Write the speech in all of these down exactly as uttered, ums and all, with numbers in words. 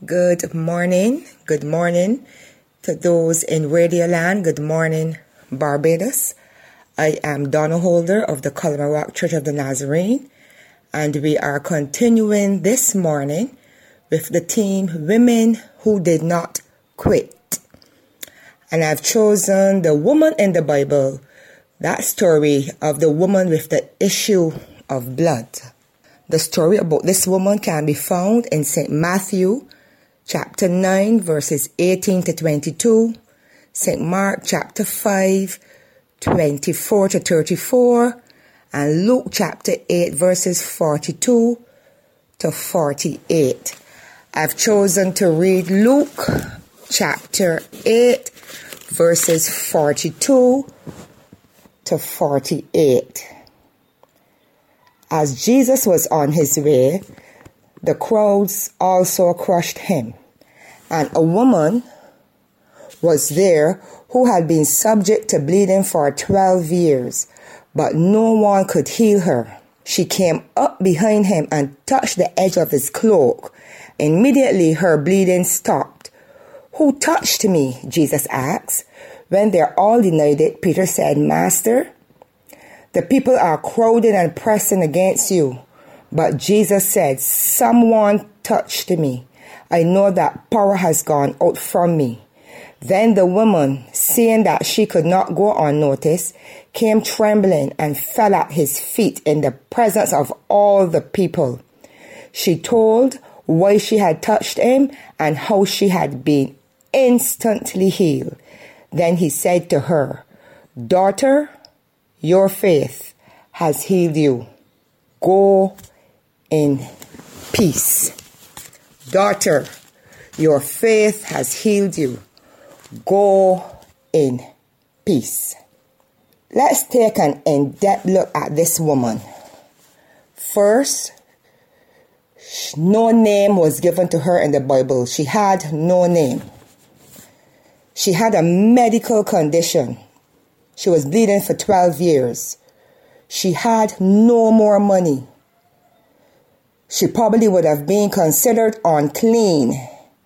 Good morning. Good morning to those in Radio Land. Good morning, Barbados. I am Donna Holder of the Culmer Rock Church of the Nazarene, and we are continuing this morning with the theme Women Who Did Not Quit. And I've chosen the woman in the Bible, that story of the woman with the issue of blood. The story about this woman can be found in Saint Matthew chapter nine, verses eighteen to twenty-two, Saint Mark chapter five, twenty-four to thirty-four, and Luke chapter eight, verses forty-two to forty-eight. I've chosen to read Luke chapter eight, verses forty-two to forty-eight. As Jesus was on his way, the crowds also crushed him, and a woman was there who had been subject to bleeding for twelve years, but no one could heal her. She came up behind him and touched the edge of his cloak. Immediately her bleeding stopped. "Who touched me?" Jesus asked. When they all denied it, Peter said, "Master, the people are crowding and pressing against you." But Jesus said, "Someone touched me. I know that power has gone out from me." Then the woman, seeing that she could not go unnoticed, came trembling and fell at his feet in the presence of all the people. She told why she had touched him and how she had been instantly healed. Then he said to her, "Daughter, your faith has healed you. Go in peace." Daughter, your faith has healed you. Go in peace. Let's take an in-depth look at this woman. First, no name was given to her in the Bible. She had no name. She had a medical condition. She was bleeding for twelve years. She had no more money. She probably would have been considered unclean,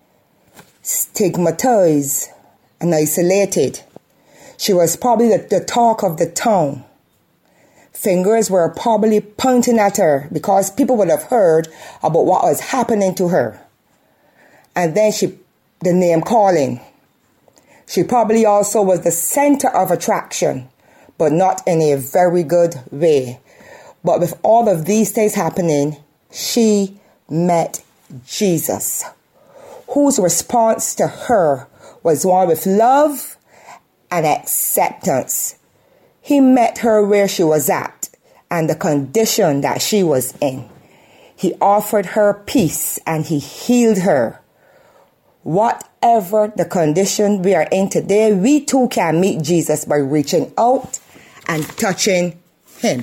stigmatized, and isolated. She was probably the, the talk of the town. Fingers were probably pointing at her because people would have heard about what was happening to her. And then she, the name calling. She probably also was the center of attraction, but not in a very good way. But with all of these things happening, she met Jesus, whose response to her was one with love and acceptance. He met her where she was at and the condition that she was in. He offered her peace and he healed her. Whatever the condition we are in today, we too can meet Jesus by reaching out and touching him.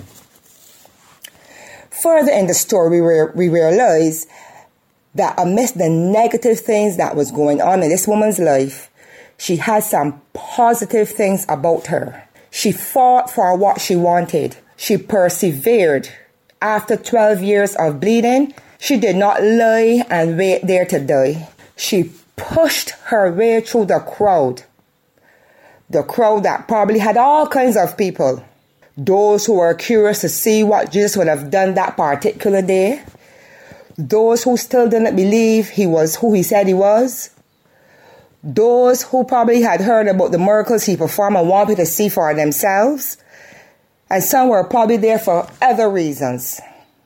Further in the story, we, re- we realize that amidst the negative things that was going on in this woman's life, she had some positive things about her. She fought for what she wanted. She persevered. After twelve years of bleeding, she did not lie and wait there to die. She pushed her way through the crowd. The crowd that probably had all kinds of people. Those who were curious to see what Jesus would have done that particular day. Those who still didn't believe he was who he said he was. Those who probably had heard about the miracles he performed and wanted to see for themselves. And some were probably there for other reasons.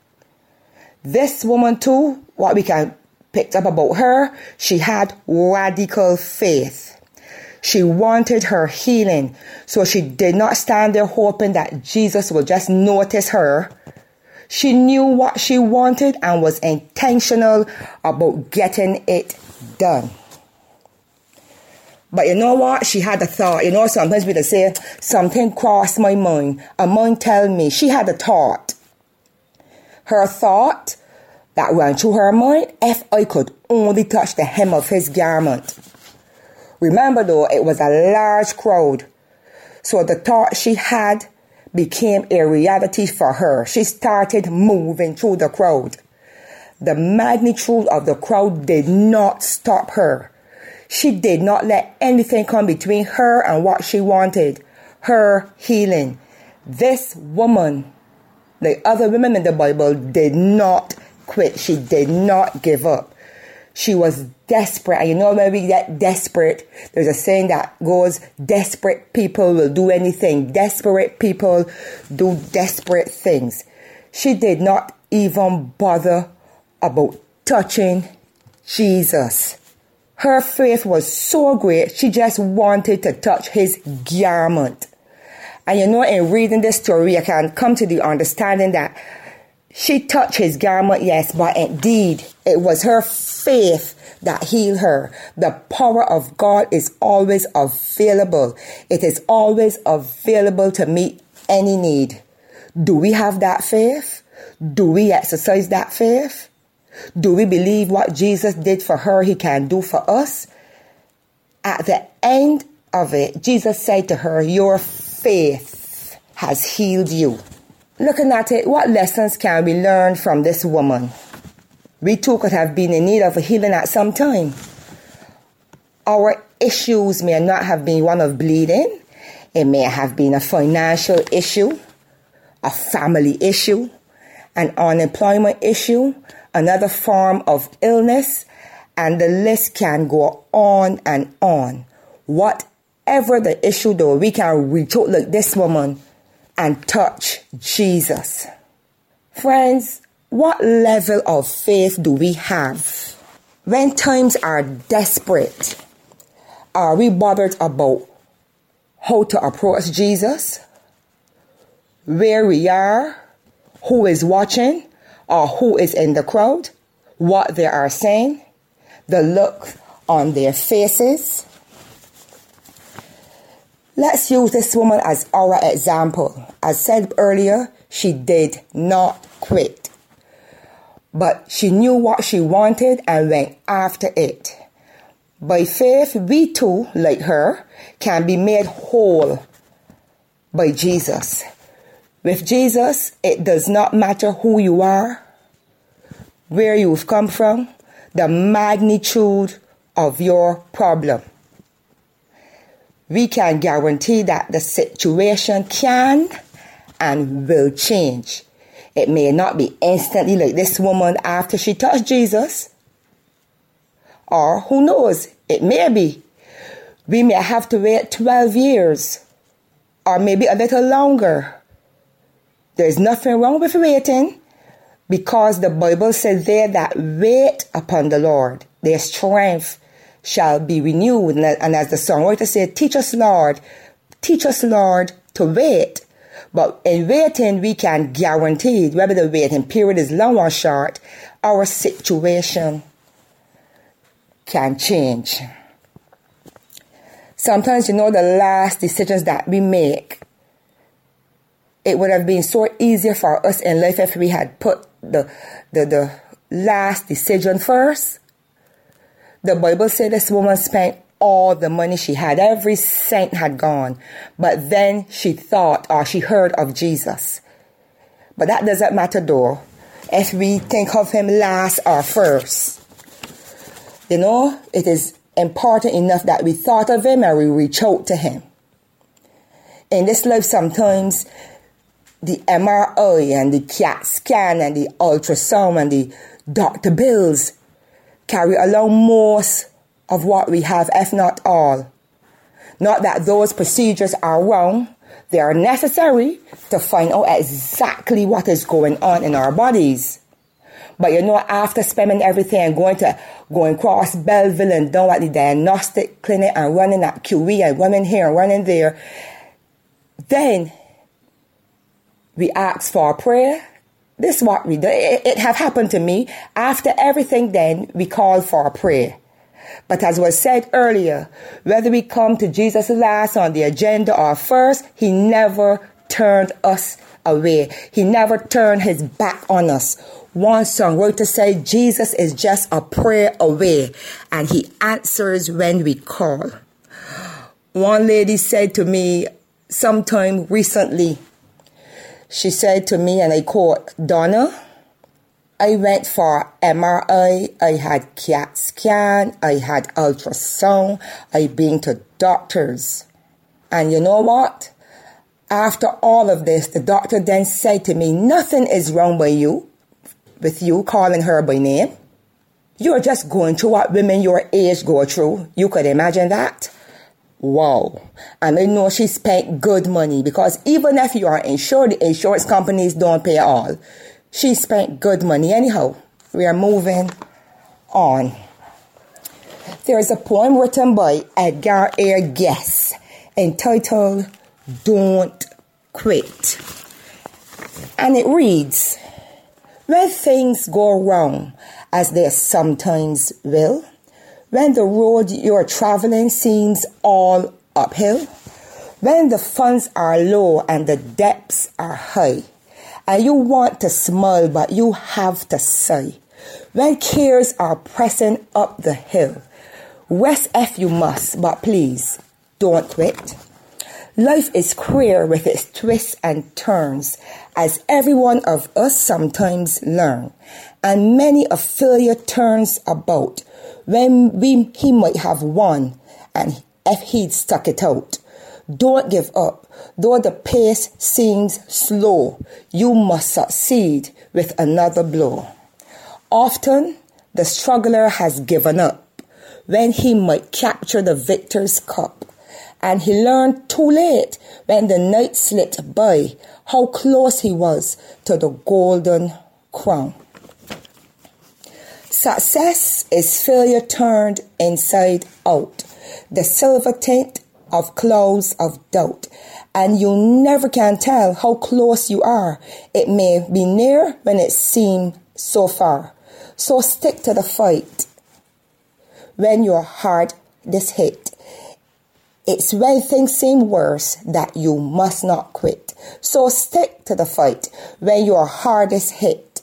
This woman too, what we can pick up about her, she had radical faith. She wanted her healing, so she did not stand there hoping that Jesus would just notice her. She knew what she wanted and was intentional about getting it done. But you know what? She had a thought. You know, sometimes we say, something crossed my mind. A mind tell me. She had a thought. Her thought that went through her mind, if I could only touch the hem of his garment. Remember though, it was a large crowd. So the thought she had became a reality for her. She started moving through the crowd. The magnitude of the crowd did not stop her. She did not let anything come between her and what she wanted, her healing. This woman, like other women in the Bible, did not quit. She did not give up. She was desperate. And you know, when we get desperate, there's a saying that goes, desperate people will do anything. Desperate people do desperate things. She did not even bother about touching Jesus. Her faith was so great, she just wanted to touch his garment. And you know, in reading this story, I can come to the understanding that she touched his garment, yes, but indeed, it was her faith that healed her. The power of God is always available. It is always available to meet any need. Do we have that faith? Do we exercise that faith? Do we believe what Jesus did for her, he can do for us? At the end of it, Jesus said to her, your faith has healed you. Looking at it, what lessons can we learn from this woman? We too could have been in need of a healing at some time. Our issues may not have been one of bleeding. It may have been a financial issue, a family issue, an unemployment issue, another form of illness, and the list can go on and on. Whatever the issue though, we can reach out like this woman and touch Jesus. Friends, what level of faith do we have? When times are desperate, are we bothered about how to approach Jesus? Where we are? Who is watching? Or who is in the crowd? What they are saying? The look on their faces? Let's use this woman as our example. As said earlier, she did not quit. But she knew what she wanted and went after it. By faith, we too, like her, can be made whole by Jesus. With Jesus, it does not matter who you are, where you've come from, the magnitude of your problem. We can guarantee that the situation can and will change. It may not be instantly like this woman after she touched Jesus. Or who knows, it may be. We may have to wait twelve years or maybe a little longer. There's nothing wrong with waiting because the Bible says there that wait upon the Lord, their strength shall be renewed. And as the songwriter said, teach us, Lord, teach us, Lord, to wait. But in waiting, we can guarantee, whether the waiting period is long or short, our situation can change. Sometimes, you know, the last decisions that we make, it would have been so easier for us in life if we had put the, the, the last decision first. The Bible said this woman spent all the money she had. Every cent had gone. But then she thought or she heard of Jesus. But that doesn't matter though, if we think of him last or first. You know, it is important enough that we thought of him and we reach out to him. In this life, sometimes the M R I and the CAT scan and the ultrasound and the doctor bills carry along most of what we have, if not all. Not that those procedures are wrong. They are necessary to find out exactly what is going on in our bodies. But you know, after spending everything and going to going across Belleville and down at the diagnostic clinic and running at Q E and running here and running there, then we ask for a prayer. This is what we do. It, it have happened to me. After everything, then we call for a prayer. But as was said earlier, whether we come to Jesus last on the agenda or first, he never turned us away. He never turned his back on us. One songwriter said, Jesus is just a prayer away, and he answers when we call. One lady said to me sometime recently, she said to me, and I quote, Donna, I went for M R I, I had CAT scan, I had ultrasound, I been to doctors. And you know what? After all of this, the doctor then said to me, nothing is wrong with you, with you calling her by name. You're just going through what women your age go through. You could imagine that? Wow. And I know she spent good money, because even if you are insured, the insurance companies don't pay all. She spent good money. Anyhow, we are moving on. There is a poem written by Edgar A. Guest entitled Don't Quit. And it reads, when things go wrong, as they sometimes will, when the road you're traveling seems all uphill, when the funds are low and the debts are high, and you want to smile but you have to sigh, when cares are pressing up the hill, rest if you must, but please don't quit. Life is queer with its twists and turns, as every one of us sometimes learn, and many a failure turns about when we he might have won, and if he'd stuck it out. Don't give up, though the pace seems slow, you must succeed with another blow. Often the struggler has given up when he might capture the victor's cup, and he learned too late when the night slipped by how close he was to the golden crown. Success is failure turned inside out, the silver tint of clouds of doubt, and you never can tell how close you are. It may be near when it seems so far. So stick to the fight when your heart is hit. It's when things seem worse that you must not quit. So stick to the fight when your heart is hit.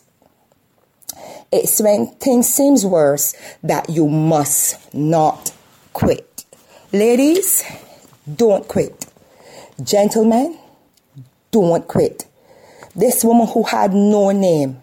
It's when things seem worse that you must not quit. Ladies, don't quit. Gentlemen, don't quit. This woman who had no name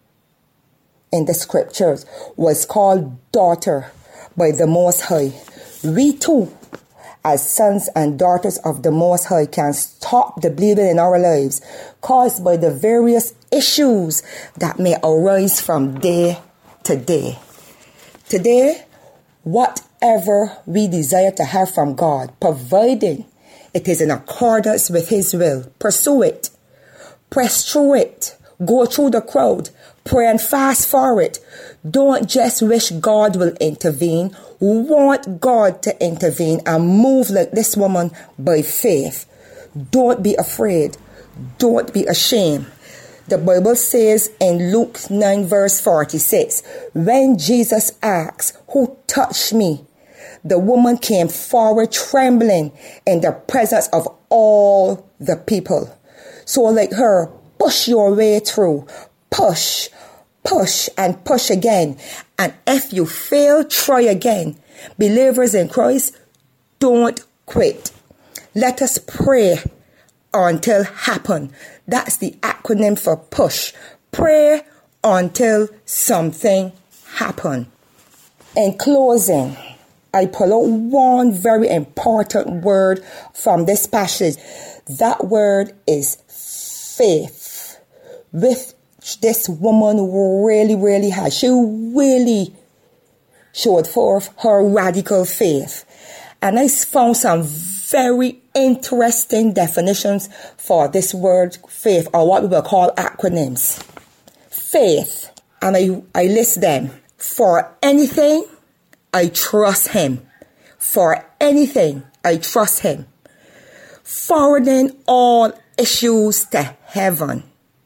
in the scriptures was called daughter by the Most High. We too, as sons and daughters of the Most High, can stop the bleeding in our lives caused by the various issues that may arise from day to day. Today, whatever we desire to have from God, providing it is in accordance with His will, pursue it, press through it, go through the crowd, pray and fast for it. Don't just wish God will intervene. Want God to intervene and move like this woman by faith. Don't be afraid. Don't be ashamed. The Bible says in Luke nine verse forty-six, when Jesus asked, who touched me? The woman came forward trembling in the presence of all the people. So like her, push your way through. Push, push and push again. And if you fail, try again. Believers in Christ, don't quit. Let us pray until happen. That's the acronym for push. Pray until something happen. In closing, I pull out one very important word from this passage. That word is faith. With this woman really, really has. She really showed forth her radical faith. And I found some very interesting definitions for this word faith, or what we will call acronyms. Faith, and I, I list them. For anything, I trust Him. For anything, I trust Him. Forwarding all issues to heaven.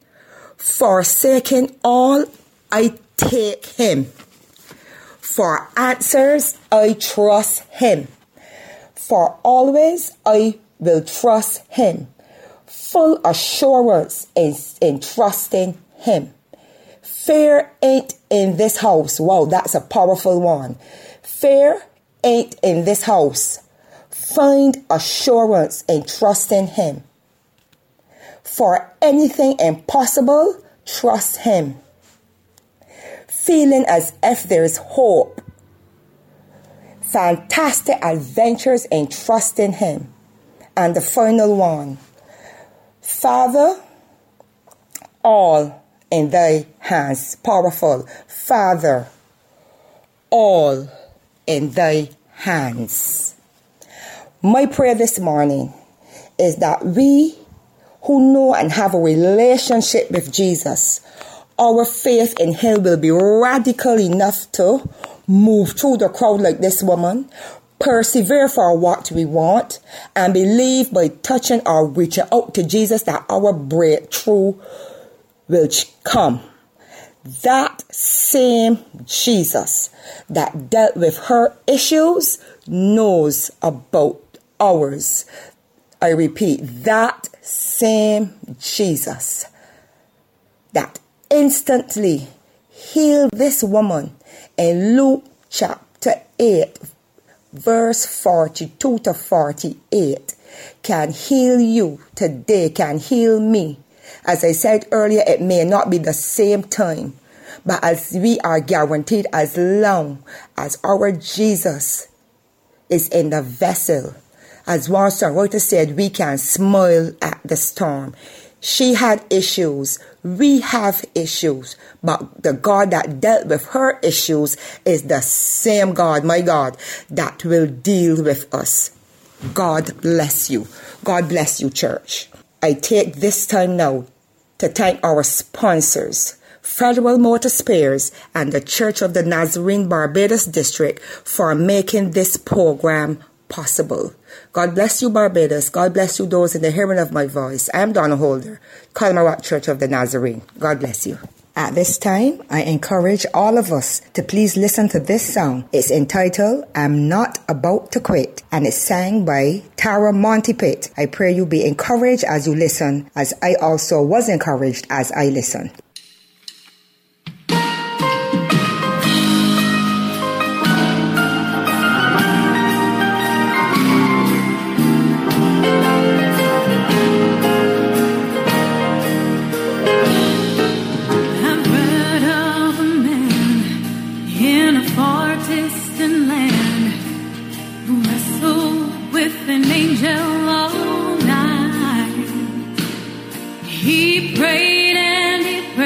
Forsaking all, I take Him. For answers, I trust Him. For always, I will trust Him. Full assurance is in trusting Him. Fear ain't in this house. Wow, that's a powerful one. Fear ain't in this house. Find assurance in trusting Him. For anything impossible, trust Him. feeling as if there's hope. Fantastic adventures in trusting him. And the final one. Father, all in thy hands. Powerful. Father, all in thy hands. My prayer this morning is that we who know and have a relationship with Jesus, our faith in him will be radical enough to move through the crowd like this woman, persevere for what we want, and believe by touching or reaching out to Jesus that our breakthrough will come. That same Jesus that dealt with her issues knows about ours. I repeat, that same Jesus that instantly healed this woman in Luke chapter eight, verse forty-two to forty-eight, can heal you today, can heal me. As I said earlier, it may not be the same time, but as we are guaranteed, as long as our Jesus is in the vessel, as one songwriter said, we can smile at the storm. She had issues. We have issues. But the God that dealt with her issues is the same God, my God, that will deal with us. God bless you. God bless you, church. I take this time now to thank our sponsors, Federal Motor Spares and the Church of the Nazarene Barbados District, for making this program possible. God bless you, Barbados. God bless you, those in the hearing of my voice. I am Donna Holder, Colmarock Church of the Nazarene. God bless you. At this time, I encourage all of us to please listen to this song. It's entitled, I'm Not About to Quit, and it's sang by Tara Montipit. I pray you be encouraged as you listen, as I also was encouraged as I listened. He prayed and he prayed.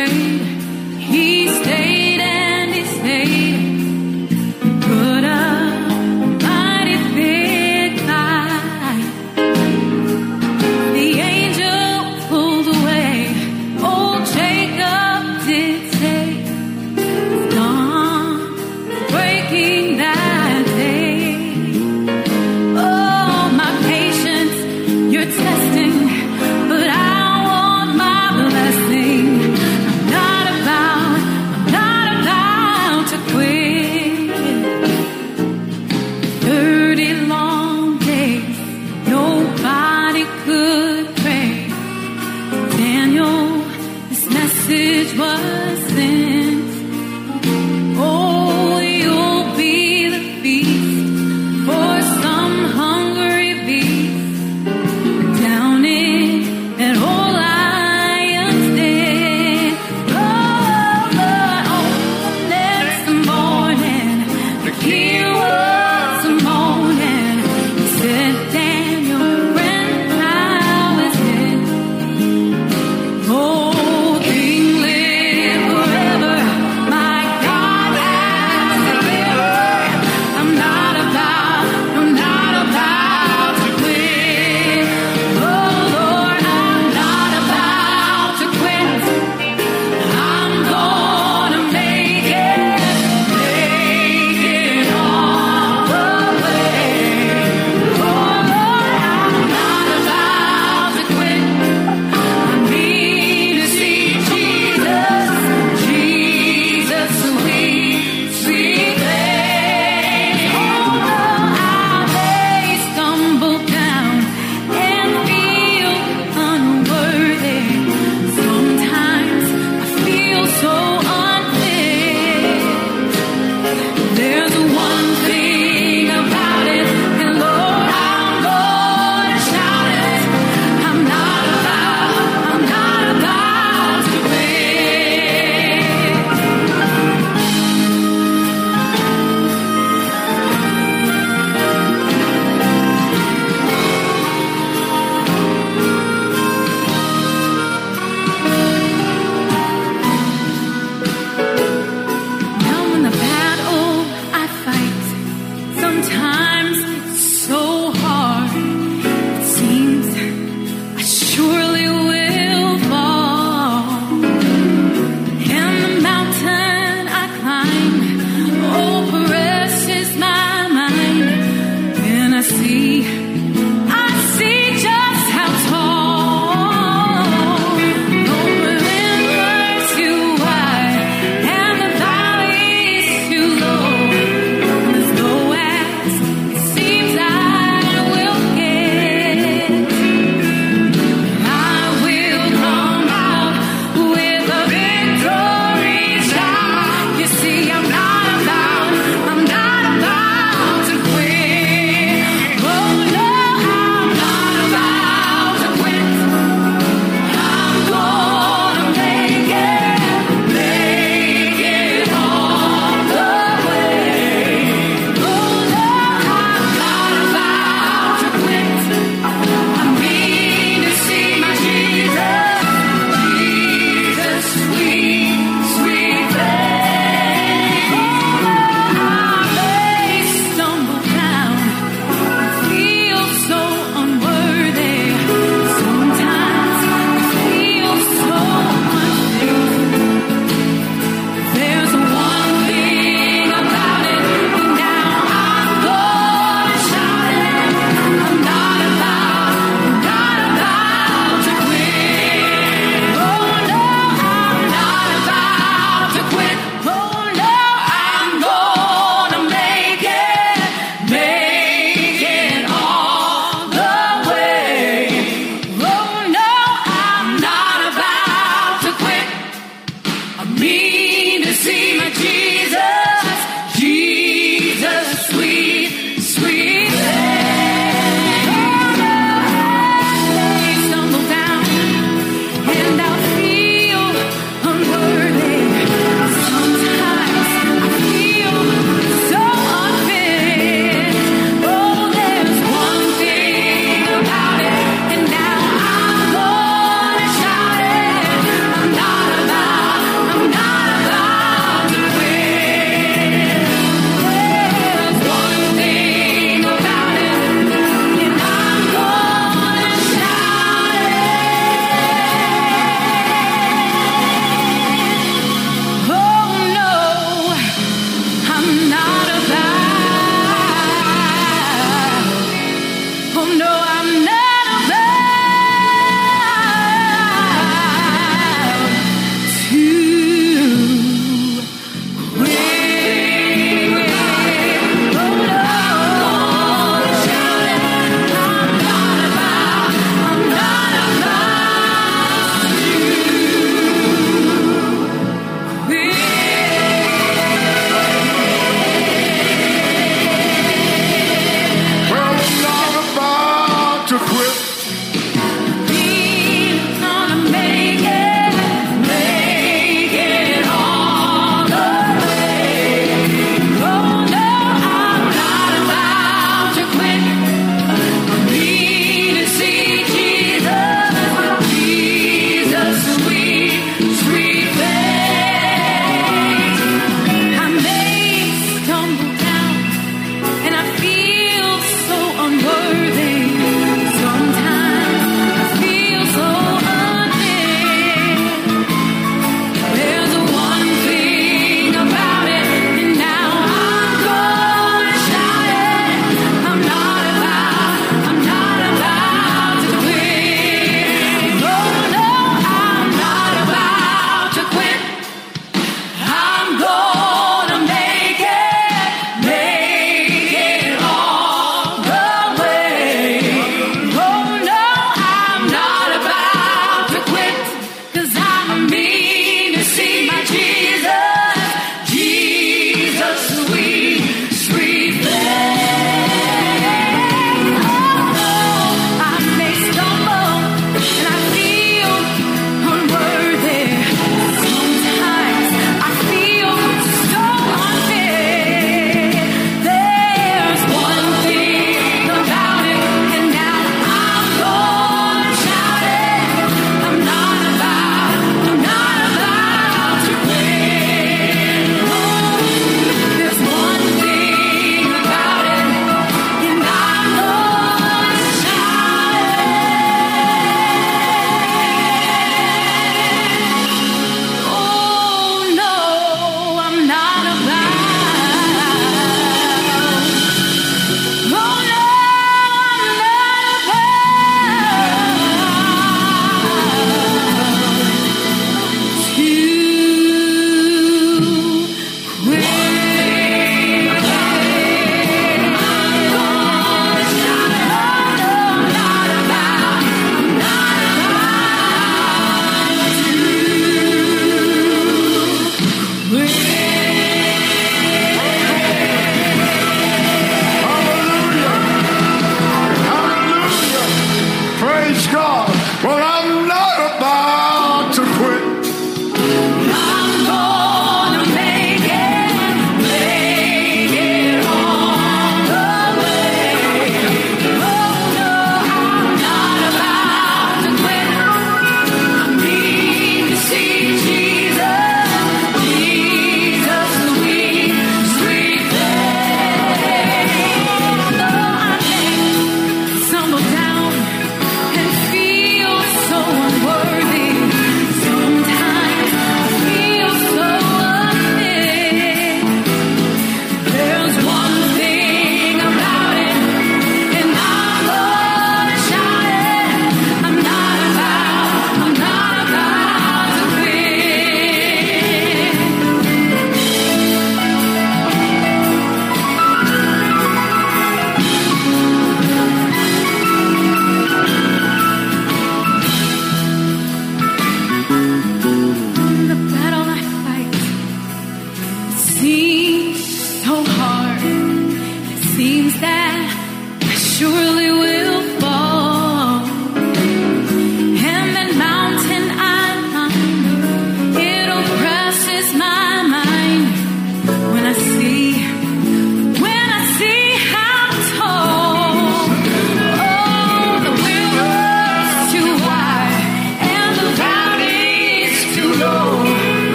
seems so hard. It seems that I surely will.